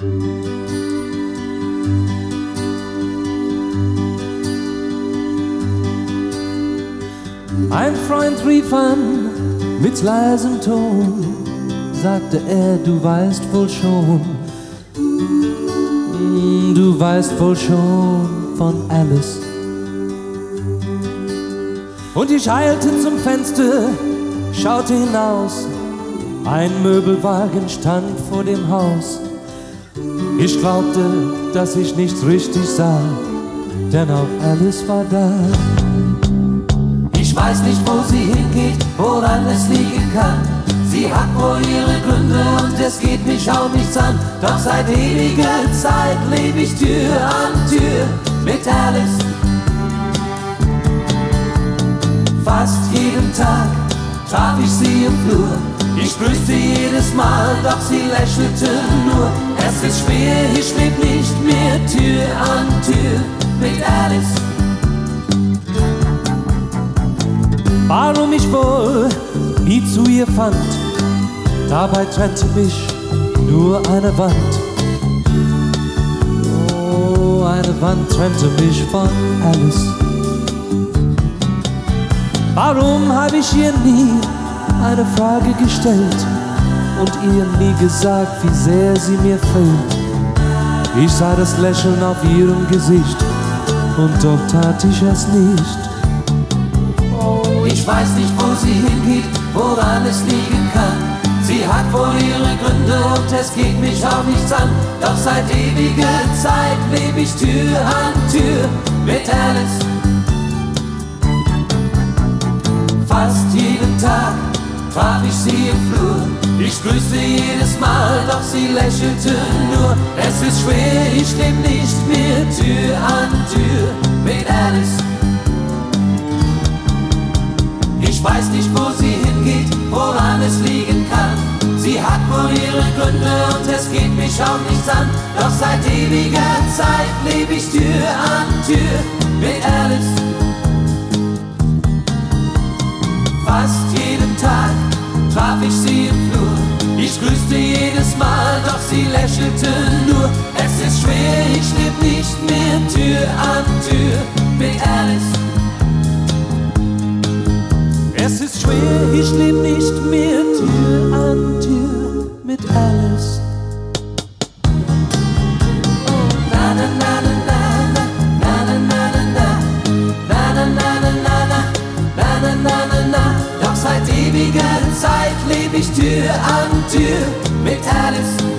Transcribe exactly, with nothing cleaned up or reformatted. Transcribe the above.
Ein Freund rief an mit leisem Ton, sagte er, du weißt wohl schon, du weißt wohl schon von Alice. Und ich eilte zum Fenster, schaute hinaus, ein Möbelwagen stand vor dem Haus. Ich glaubte, dass ich nichts richtig sah, denn auch Alice war da. Ich weiß nicht, wo sie hingeht, woran es liegen kann. Sie hat wohl ihre Gründe und es geht mich auch nichts an. Doch seit ewiger Zeit lebe ich Tür an Tür mit Alice. Fast jeden Tag traf ich sie im Flur. Ich grüßte jedes Mal, doch sie lächelte nur. Es ist schwer, ich leb nicht mehr Tür an Tür mit Alice. Warum ich wohl nie zu ihr fand, dabei trennte mich nur eine Wand. Oh, eine Wand trennte mich von Alice. Warum habe ich ihr nie eine Frage gestellt und ihr nie gesagt, wie sehr sie mir fehlt? Ich sah das Lächeln auf ihrem Gesicht und doch tat ich es nicht. Ich weiß nicht, wo sie hingeht, woran es liegen kann. Sie hat wohl ihre Gründe und es geht mich auch nichts an. Doch seit ewiger Zeit lebe ich Tür an Tür mit Alice. Fast jeden Tag traf ich sie im Flur. Ich grüßte jedes Mal, doch sie lächelte nur. Es ist schwer, ich leb nicht mehr Tür an Tür mit Alice. Ich weiß nicht, wo sie hingeht, woran es liegen kann. Sie hat wohl ihre Gründe und es geht mich auch nichts an. Doch seit ewiger Zeit lebe ich Tür an Tür mit Alice. Fast jeden Tag traf ich sie im Flur. Ich grüßte jedes Mal, doch sie lächelte nur. Es ist schwer, ich leb nicht mehr Tür an Tür mit Alice. Es ist schwer, ich leb nicht mehr Tür an Tür mit Alice. Doch seit ewiger Zeit leb ich Tür an Tür mit Alice.